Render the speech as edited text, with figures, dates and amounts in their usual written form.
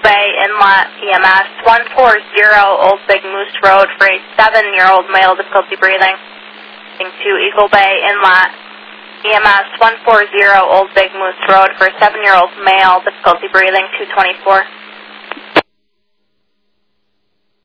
Bay Inlet EMS 140 Old Big Moose Road for a 7-year-old male, difficulty breathing. To Eagle Bay Inlet EMS 140 Old Big Moose Road for a 7-year-old male, difficulty breathing, 224.